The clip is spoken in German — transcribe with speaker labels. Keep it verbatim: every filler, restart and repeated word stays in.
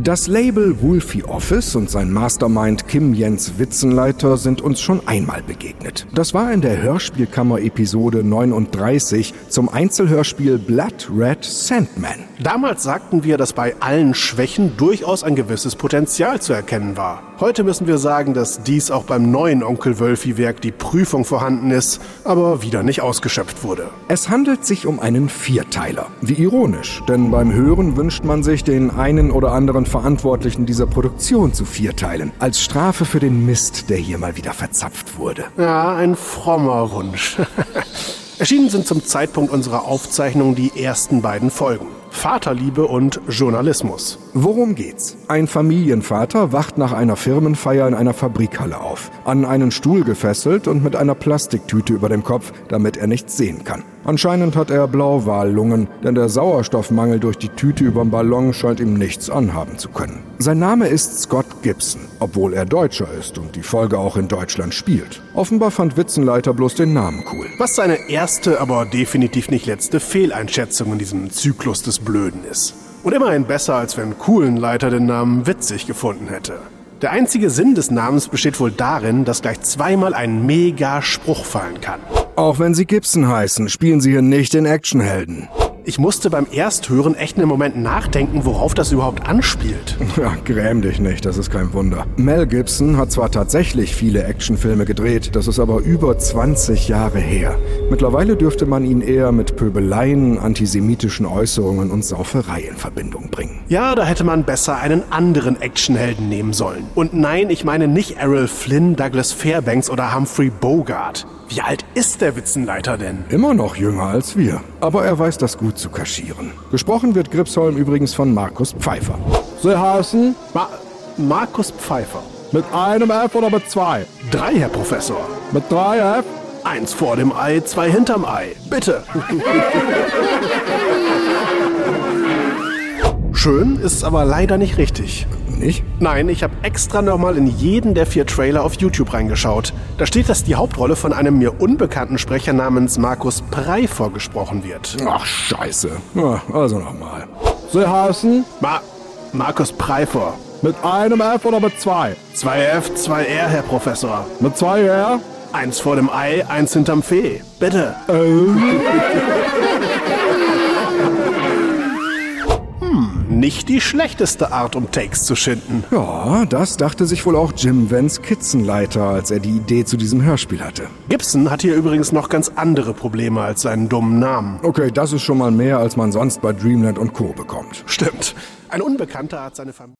Speaker 1: Das Label Wolfie Office und sein Mastermind Kim Jens Witzenleiter sind uns schon einmal begegnet. Das war in der Hörspielkammer-Episode neununddreißig zum Einzelhörspiel Blood Red Sandman.
Speaker 2: Damals sagten wir, dass bei allen Schwächen durchaus ein gewisses Potenzial zu erkennen war. Heute müssen wir sagen, dass dies auch beim neuen Onkel Wölfi-Werk die Prüfung vorhanden ist, aber wieder nicht ausgeschöpft wurde.
Speaker 1: Es handelt sich um einen Vierteiler. Wie ironisch, denn beim Hören wünscht man sich, den einen oder anderen Verantwortlichen dieser Produktion zu vierteilen, als Strafe für den Mist, der hier mal wieder verzapft wurde.
Speaker 2: Ja, ein frommer Wunsch. Erschienen sind zum Zeitpunkt unserer Aufzeichnung die ersten beiden Folgen: Vaterliebe und Journalismus.
Speaker 1: Worum geht's? Ein Familienvater wacht nach einer Firmenfeier in einer Fabrikhalle auf, an einen Stuhl gefesselt und mit einer Plastiktüte über dem Kopf, damit er nichts sehen kann. Anscheinend hat er Blauwallungen, denn der Sauerstoffmangel durch die Tüte überm Ballon scheint ihm nichts anhaben zu können. Sein Name ist Scott Gibson, obwohl er Deutscher ist und die Folge auch in Deutschland spielt. Offenbar fand Witzenleiter bloß den Namen cool.
Speaker 2: Was seine erste, aber definitiv nicht letzte Fehleinschätzung in diesem Zyklus des Blöden ist. Und immerhin besser, als wenn Kuhlenleiter den Namen witzig gefunden hätte. Der einzige Sinn des Namens besteht wohl darin, dass gleich zweimal ein Mega-Spruch fallen kann.
Speaker 1: Auch wenn sie Gibson heißen, spielen sie hier nicht den Actionhelden.
Speaker 2: Ich musste beim Ersthören echt einen Moment nachdenken, worauf das überhaupt anspielt.
Speaker 1: Ja, gräm dich nicht, das ist kein Wunder. Mel Gibson hat zwar tatsächlich viele Actionfilme gedreht, das ist aber über zwanzig Jahre her. Mittlerweile dürfte man ihn eher mit Pöbeleien, antisemitischen Äußerungen und Sauferei in Verbindung bringen.
Speaker 2: Ja, da hätte man besser einen anderen Actionhelden nehmen sollen. Und nein, ich meine nicht Errol Flynn, Douglas Fairbanks oder Humphrey Bogart. Wie alt ist der Witzenleiter denn?
Speaker 1: Immer noch jünger als wir, aber er weiß das gut zu kaschieren. Gesprochen wird Gripsholm übrigens von Markus Pfeiffer.
Speaker 3: Sie heißen?
Speaker 2: Ma- Markus Pfeiffer.
Speaker 3: Mit einem F oder mit zwei?
Speaker 2: Drei, Herr Professor.
Speaker 3: Mit drei F?
Speaker 2: Eins vor dem Ei, zwei hinterm Ei. Bitte. Schön ist aber leider nicht richtig.
Speaker 1: Nicht?
Speaker 2: Nein, ich habe extra nochmal in jeden der vier Trailer auf YouTube reingeschaut. Da steht, dass die Hauptrolle von einem mir unbekannten Sprecher namens Markus Pfeiffer gesprochen wird.
Speaker 1: Ach, scheiße. Ja, also nochmal.
Speaker 3: Sie heißen?
Speaker 2: Ma- Markus Pfeiffer.
Speaker 3: Mit einem F oder mit zwei?
Speaker 2: Zwei F, zwei R, Herr Professor.
Speaker 3: Mit zwei R?
Speaker 2: Eins vor dem Ei, eins hinterm Fee. Bitte.
Speaker 3: Äh.
Speaker 2: Nicht die schlechteste Art, um Takes zu schinden.
Speaker 1: Ja, das dachte sich wohl auch Jim Vance Kitzenleiter, als er die Idee zu diesem Hörspiel hatte.
Speaker 2: Gibson hat hier übrigens noch ganz andere Probleme als seinen dummen Namen.
Speaker 1: Okay, das ist schon mal mehr, als man sonst bei Dreamland und Co. bekommt.
Speaker 2: Stimmt. Ein Unbekannter hat seine Familie...